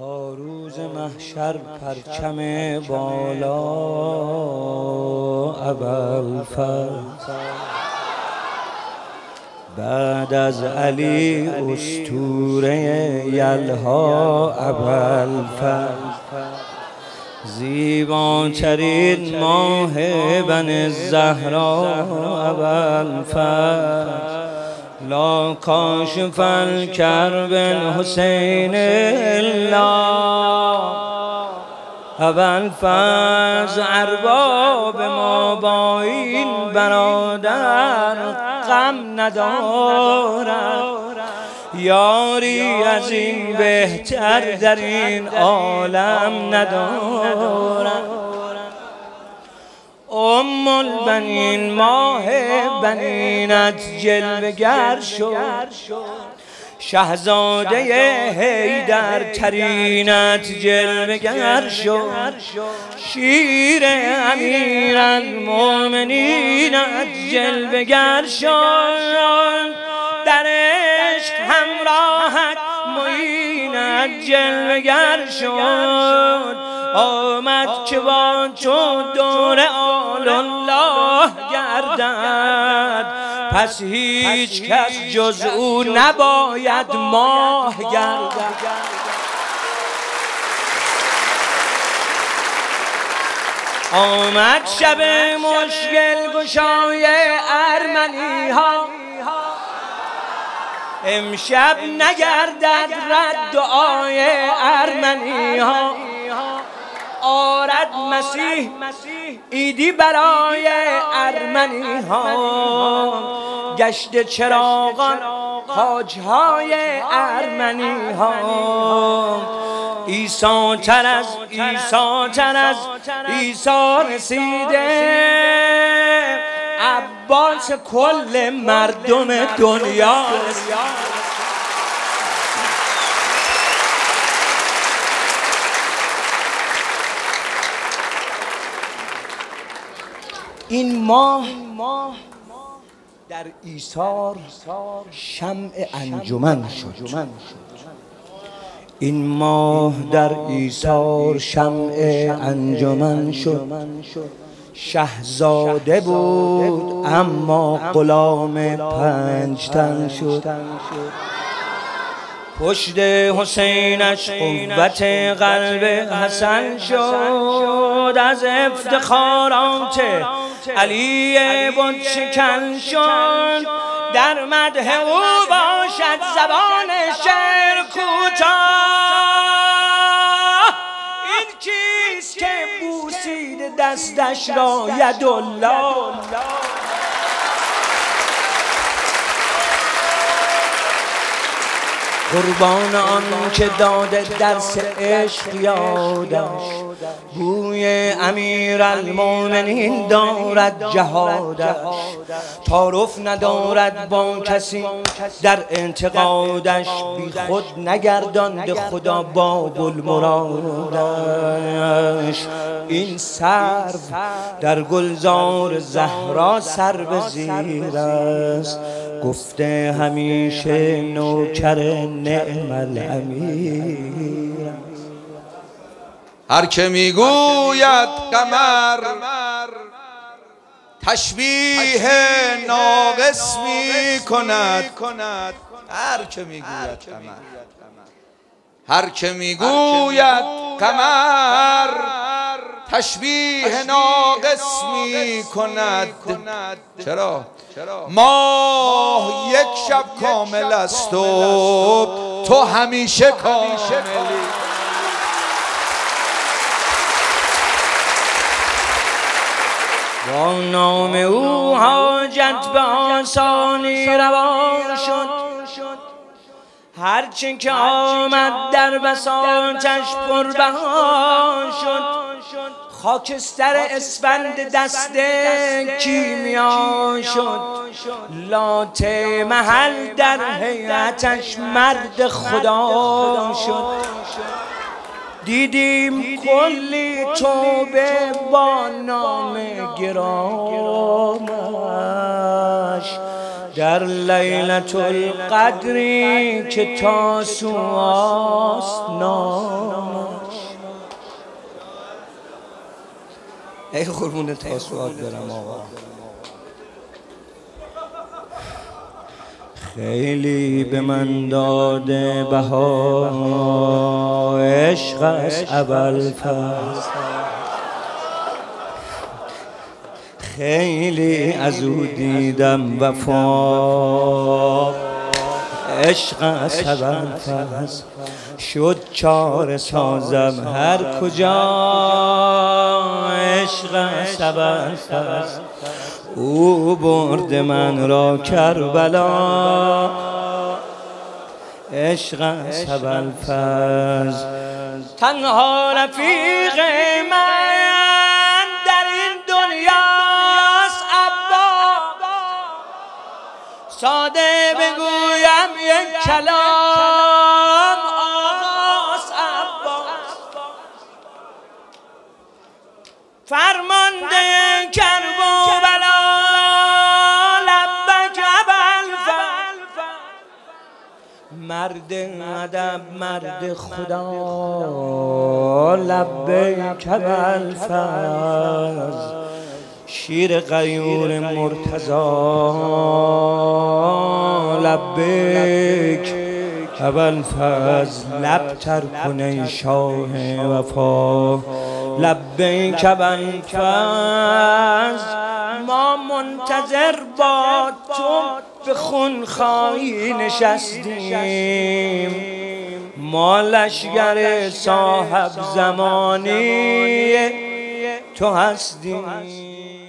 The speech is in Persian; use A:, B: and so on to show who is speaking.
A: تا روز محشر پرچم بالا ابوالفضل، بعد از علی اسطوره یلها ابوالفضل، زیباترین ماه بن زهرا ابوالفضل، لا کاشف الکرب الحسین الا ابوالفضل، ارباب ما با این برادر غم ندارد، یاری از این بهتر در این عالم ندارد. ام البنین ماه بنینت جلوگر شد، شهزاده حیدر ترینت جلوگر شد، شیر امیرالمومنینت جلوگر شد، در عشق همراهت معینت جلوگر شد، آمد که با تو دور آل الله گردد، پس هیچ کس جز او نباید ماه گردد. آمد شب مشکل گشای ارمنی ها، امشب نگردد رد دعای ارمنی ها، آرد مسیح ایدی برای ارمنی ها، گشت چراغان خواجهای ارمنی ها، عیسی تر از عیسی رسیده، عباس کل مردم دنیا رسیده. این ماه در ایثار شمع انجمن شد، این ماه در ایثار شمع انجمن شد، شهزاده بود اما غلام 5 تن شد، پشت حسینش قوت قلب حسن شد، از افتخارات علی بت شکن شد، در مدح او باشد زبان شعر کوتاه، این کیست که بوسید دستش را یدالله، قربان آن که داده درس عشق یادش، بوی امیرالمومنین دارد جهادش، تعارف ندارد با کسی در انتقادش، بی خود نگرداند خدا باب المرادش، این سرو در گلزار زهرا سرو زیر است، گفته همیشه نوکر نعم الامیر.
B: هر که میگوید قمر تشبیه ناقص میکند، هر که میگوید قمر، هر که میگوید قمر تشبیه ناقص میکند. چرا؟ ماه یک شب کامل است و تو همیشه کاملی.
A: با نام او حاجت به آسانی روان شد، هرچه که آمد در بساطش پربها شد، خاکستر اسفند دست کیمیا شد، لات محل در هیئتش مرد خدا شد، دیدیم کلی توبه با نام گرامش، در لیلة القدری که تاسوعاست نام ای قربون تاسوعات برم آقا. خیلی به من داده بها عشق از ابوالفضل، خیلی از او دیدم وفا عشق از ابوالفضل، شد چاره سازم هر کجا عشق از ابوالفضل، او برد من را کربلا عشق از ابوالفضل. تنها رفیق من در این دنیاست عبا، ساده بگویم یک کلام آقاست عباس، فرمانده کربلا لبک ابوالفضل، مرد ادب مرد خدا لبک ابوالفضل، شیر غیور مرتضی لبیک ابوالفضل، لب تر کن ای شاه وفا لبیک ابوالفضل، ما منتظر با تو به خونخواهی نشستیم، ما لشگر صاحب زمانی تو هستیم.